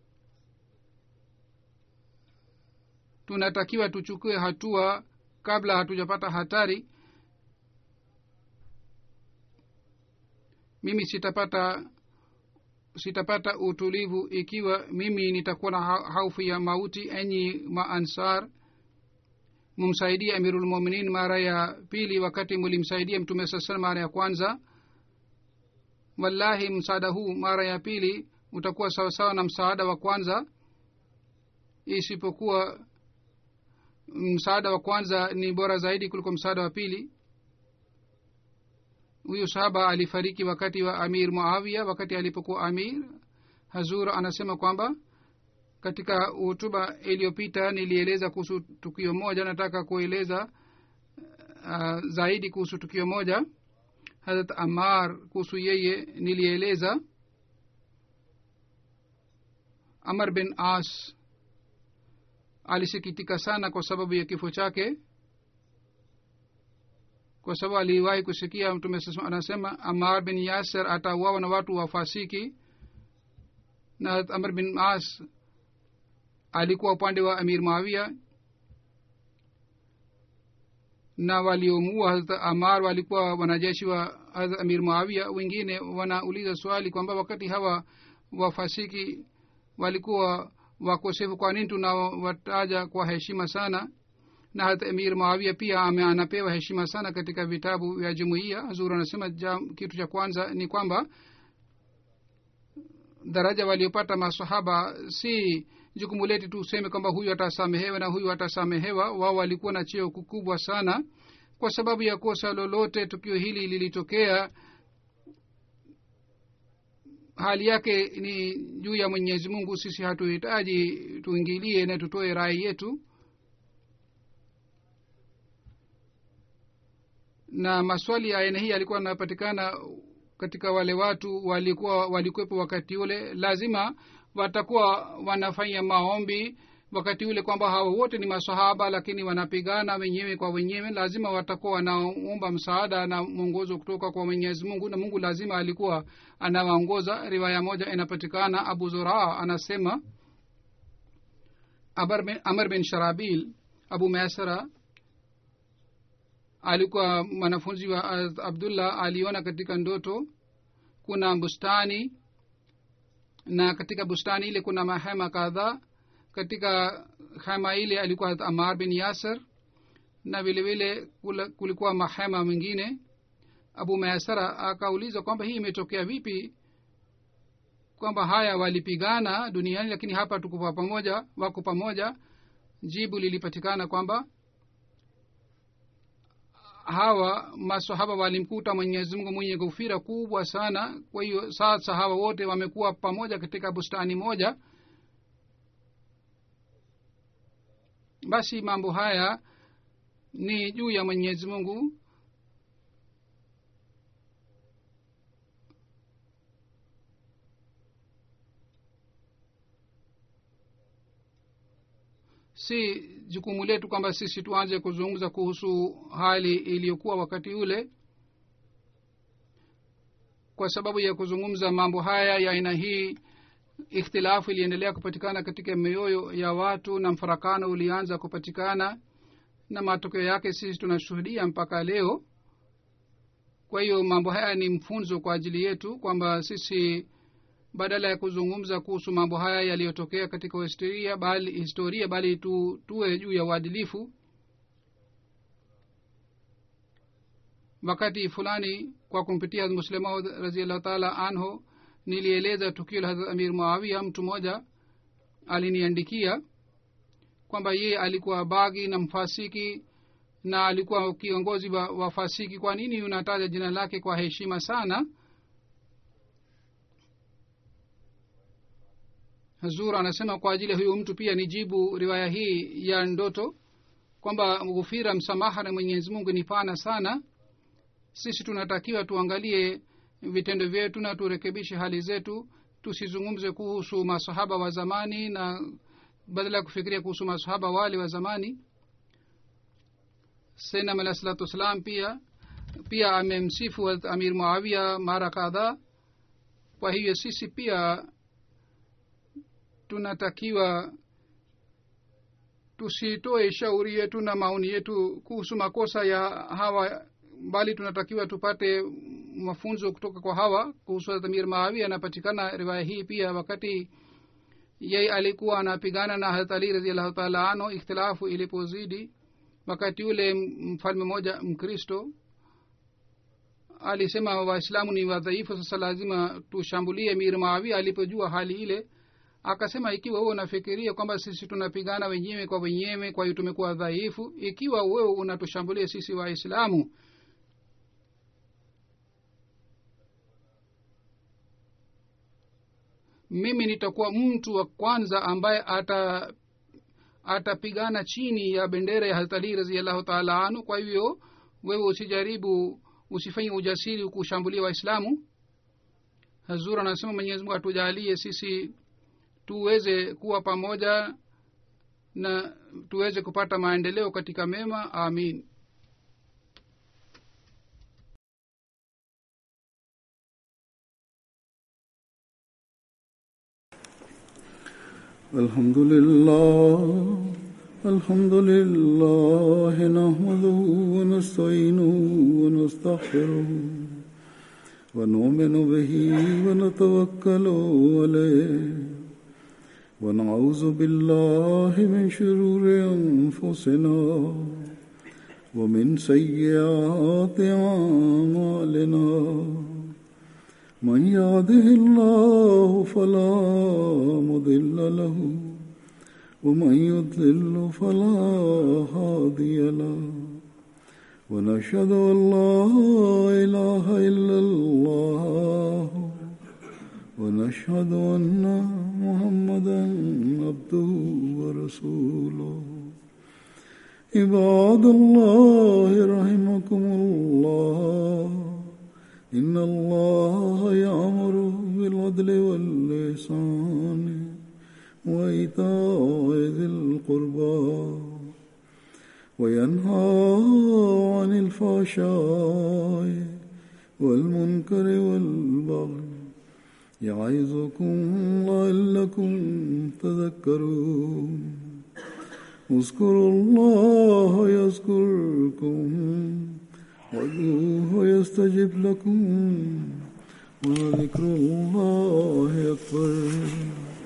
tunatakiwa tuchukue hatua kabla hatujapata hatari. Mimi sitapata sitapata utulivu ikiwa mimi nitakuwa na haufu ya mauti. Enyi maansar, mumsaidie Amirul Mu'minin mara ya pili wakati mlimsaidia Mtume sallallahu mara ya kwanza. Wallahi msaada huu mara ya pili utakuwa sawa sawa na msaada wa kwanza, isipokuwa msaada wa kwanza ni bora zaidi kuliko msaada wa pili. Huyu sahaba alifariki wakati wa Amir Muawiya, wakati alipokuwa amir. Hazur anasema kwamba katika hotuba iliyopita nilieleza kuhusu tukio moja, nataka kueleza uh, zaidi kuhusu tukio moja. Hazrat Ammar, kuhusu yeye nilieleza. Amr bin As alisikitika sana kwa sababu ya kifo chake, kwa sababu aliwahi kusikia Mtume anasema Ammar bin Yasir atauawa na watu wafasiki, na Amr bin As alikuwa upande wa Amir Muawiya, na waliomuua Hazrat Ammar walikuwa wanajeshi wa Hazrat Amir Muawiya. Wengine wanauliza swali kwamba wakati hawa wafasiki walikuwa wakosefu, kwa nini tunawataja kwa heshima sana? Na hata Amir Muawiya pia anapewa heshima sana katika vitabu vya jumuiya. Hazur anasema kitu cha kwanza ni kwamba daraja waliopata masahaba si jukumu letu tuseme kwamba huyu atasamehewa na huyu atasamehewa. Wao walikuwa na cheo kikubwa sana. Kwa sababu ya kosa lolote tukio hili lilitokea, hali yake ni juu ya Mwenyezi Mungu. Sisi hatuhitaji tuingilie na tutoe rai yetu. Na maswali ya aina hii yalikuwa yanapatikana katika wale watu walikuwa walikuwepo wakati ule. Lazima watakuwa wanafanya maombi wakati ule kwamba hao wote ni masahaba lakini wanapigana wenyewe kwa wenyewe. Lazima watakuwa wanaomba msaada na mwongozo kutoka kwa Mwenyezi Mungu, na Mungu lazima alikuwa anawaongoza. Riwaya moja inapatikana, Abu Zura anasema Amr bin Sharabil Abu Maisara alikuwa mwanafunzi wa Abdullah, aliona katika ndoto kuna bustani, na katika bustani ile kuna mahema kadhaa. Katika hema ile alikuwa Ammar bin Yasir, na vile vile kulikuwa mahema mengine. Abu Maisara akauliza kwamba hii imetokea vipi, kwamba haya walipigana duniani lakini hapa tuko pamoja, wako pamoja. Jibu lilipatikana kwamba hawa masahaba walimkuta Mwenyezi Mungu mwenye ghufira kubwa sana. Kwa hiyo sasa hawa wote wamekuwa pamoja katika bustani moja. Basi mambo haya ni juu ya Mwenyezi Mungu. Si jukumu letu kwamba sisi tuanze kuzungumza kuhusu hali iliyokuwa wakati ule. Kwa sababu ya kuzungumza mambo haya ya aina hii, ikhtilafu iliendelea kupatikana katika mioyo ya watu na mfarakano ulianza kupatikana, na matokeo yake sisi tunashuhudia mpaka leo. Kwa hiyo mambo haya ni mfunzo kwa ajili yetu kwamba sisi badala ya kuzungumza kuhusu mambo haya yaliyotokea katika historia bali historia bali tu, tuwe juu ya uadilifu. Wakati fulani kwa kumpitia Muslima radhiyallahu ta'ala anhu nilieleza tukio la Hazrat Amir Muawiya. Mtu mmoja aliniandikia kwamba yeye alikuwa bagi na mfasiki na alikuwa kiongozi wa wafasiki. Kwa nini unataja jina lake kwa heshima sana? Hazur anasema kwa ajili ya huyu mtu pia nijibu riwaya hii ya ndoto kwamba ghufira, msamaha na Mwenyezi Mungu ni pana sana. Sisi tunatakiwa tuangalie vitendo vyetu na turekebishe hali zetu, tusizungumze kuhusu masahaba wa zamani na badala ya kufikiria kuhusu masahaba wale wa zamani. Sayyidina Alayhi salatu wasalam pia pia amemsifu Amir Muawiya mara kadhaa. Kwa hiyo sisi pia tunatakiwa tusitoe shauri yetu na maoni yetu kuhusu makosa ya hawa, bali tunatakiwa tupate mafunzo kutoka kwa hawa kuhusu Amir Muawiya. Anapatikana riwaya hii pia wakati yeye alikuwa anapigana na Hazrat Ali radhiyallahu ta'ala anhu, ikhtilafu ilipozidi. Wakati ule mfalme mmoja Mkristo alisema Waislamu ni wadhaifu, sasa lazima tushambulie Amir Muawiya. Alipojua hali ile akasema, ikiwa wewe unafikiria kwamba sisi tunapigana wenyewe kwa wenyewe, kwa hiyo tumekuwa dhaifu, ikiwa wewe unatushambulia sisi Waislamu, mimi nitakuwa mtu wa kwanza ambaye ata atapigana chini ya bendera ya Hazrat Ali radhiyallahu ta'ala anhu. Kwa hivyo wewe usijaribu, usifanye ujasiri kushambulia Waislamu. Hazur anasema Mwenyezi Mungu atujalie sisi tuweze kuwa pamoja na tuweze kupata maendeleo katika mema. Amin. Alhamdulillah, alhamdulillah, nahmaduhu wa nasta'inuhu wa nastaghfiruh wa nu'minu bihi wa natawakkalu alayhi wa na'udhu billahi min shururi anfusina wa min sayyiati a'malina. من يهده الله فلا مضل له ومن يضلل فلا هادي له ونشهد أن لا إله إلا الله ونشهد أن محمدا عبده ورسوله. عباد الله رحمكم الله، إن الله يأمر بالعدل والإحسان وإيتاء ذي القربى وينهى عن الفحشاء والمنكر والبغي يعظكم لعلكم تذكرون. اذكروا الله يذكركم وادعوه يستجب لكم ولذكر الله أكبر.